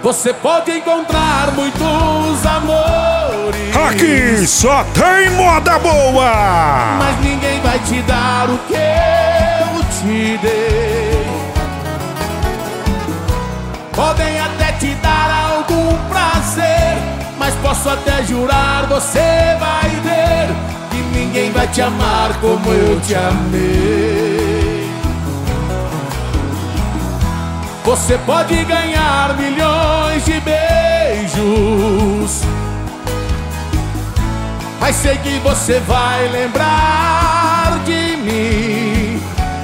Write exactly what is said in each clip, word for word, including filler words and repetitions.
Você pode encontrar muitos amores, aqui só tem moda boa, mas ninguém vai te dar o que eu te dei. Podem até te dar algum prazer, mas posso até jurar, você vai ver que ninguém vai te amar como eu te amei. Você pode ganhar milhões de beijos, mas sei que você vai lembrar de mim.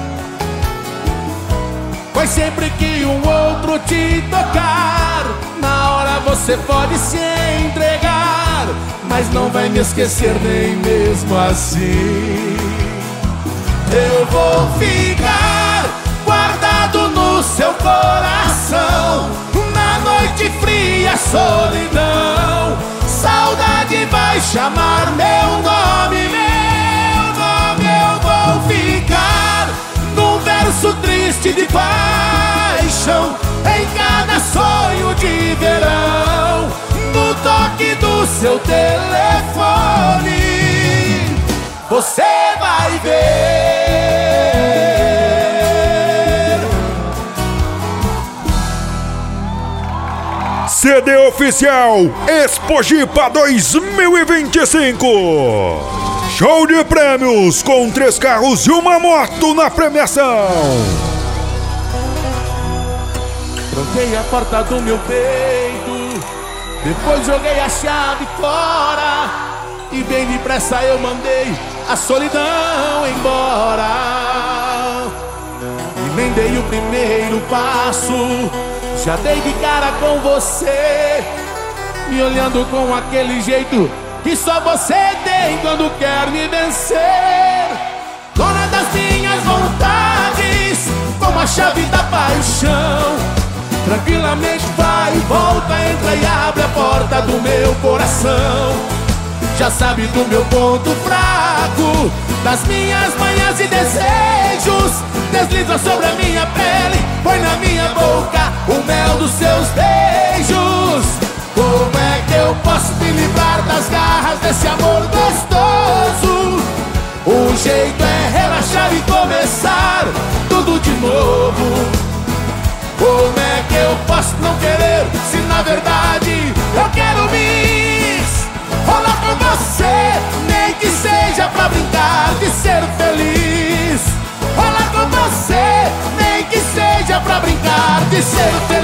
Pois sempre que um outro te tocar, na hora você pode se entregar, mas não vai me esquecer nem mesmo assim. Eu vou ficar guardado no seu coração, na noite fria, solidão. Saudade vai chamar meu nome, meu nome. Eu vou ficar num verso triste de paixão, em cada sonho de verão, no toque do seu telefone, você vai ver. C D oficial Expojipa dois mil e vinte e cinco. Show de prêmios com três carros e uma moto na premiação. Tranquei a porta do meu peito, depois joguei a chave fora, e bem depressa eu mandei a solidão embora. Emendei o primeiro passo, já dei de cara com você, me olhando com aquele jeito que só você tem quando quer me vencer. Dona das minhas vontades, como a chave da paixão, tranquilamente vai e volta, entra e abre a porta do meu coração. Já sabe do meu ponto fraco, das minhas manhas e desejos, desliza sobre a minha pele, põe na minha boca o mel dos seus beijos. Como é que eu posso me livrar das garras desse amor gostoso? O jeito é relaxar e começar tudo de novo. Como é que eu posso não querer, se na verdade eu quero me rolar com você, nem que seja pra brincar de ser feliz. Rolar com você, nem que seja pra brincar de ser feliz.